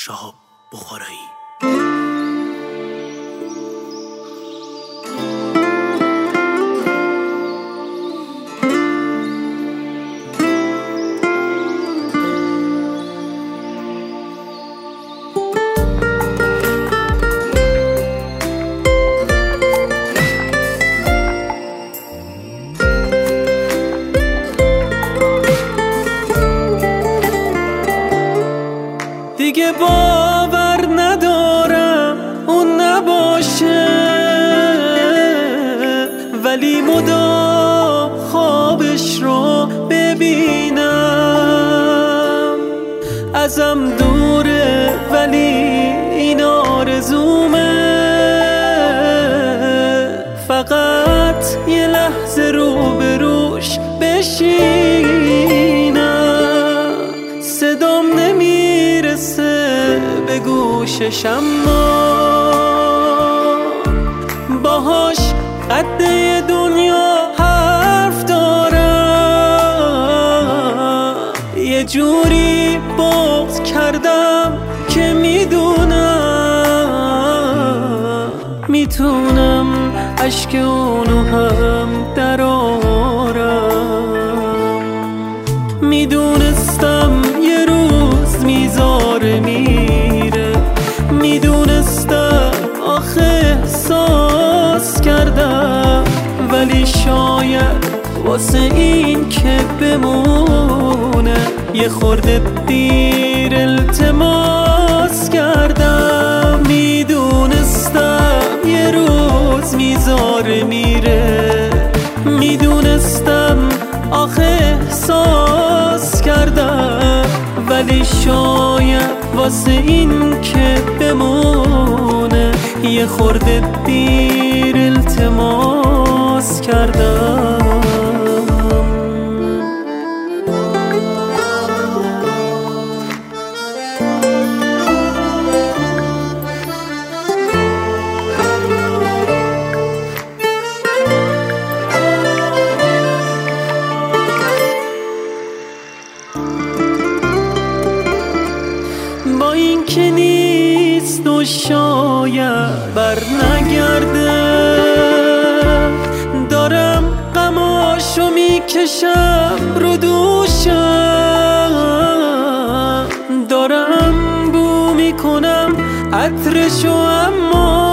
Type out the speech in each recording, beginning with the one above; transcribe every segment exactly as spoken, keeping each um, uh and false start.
شهاب بخارایی. دیگه باور ندارم اون نباشه، ولی مدام خوابش رو ببینم. ازم دوره ولی این آرزومه، فقط یه لحظه روبروش بشینم. صدام نمیرسه به گوشش، اما باهاش قده دنیا حرف دارم. یه جوری بغض کردم که میدونم میتونم اشک اونو هم درارم. میدونستم یه روز میذاره میره، میدونستم آخه احساس کردم، ولی شاید واسه این که بمونه یه خورده دیر التماس کردم. میدونستم یه روز میذاره میره، میدونستم آخه احساس کردم، ولی شاید واسه این که بمونه یه خورده دیر التماس کردم. با این که نیست و شاید بر نگرده، دارم غماشو میکشم رو دوشم، دارم بو میکنم عطرشو، اما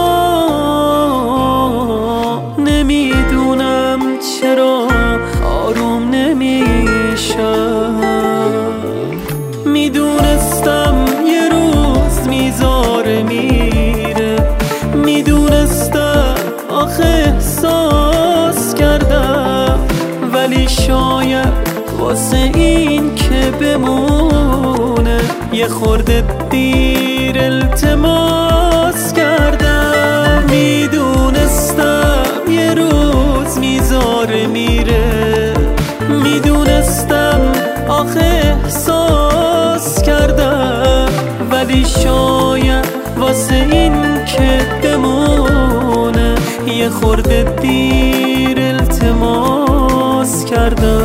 نمیدونم چرا آروم نمیشم. میدونستم یه روز میذاره میره، میدونستم آخه احساس کردم، ولی شاید واسه این که بمونه یه خورده دیر التماس کردم. میدونستم یه روز میذاره میره، میدونستم آخه احساس کردم، ولی شاید واسه این که بمونه یه خورده دیر التماس کردم.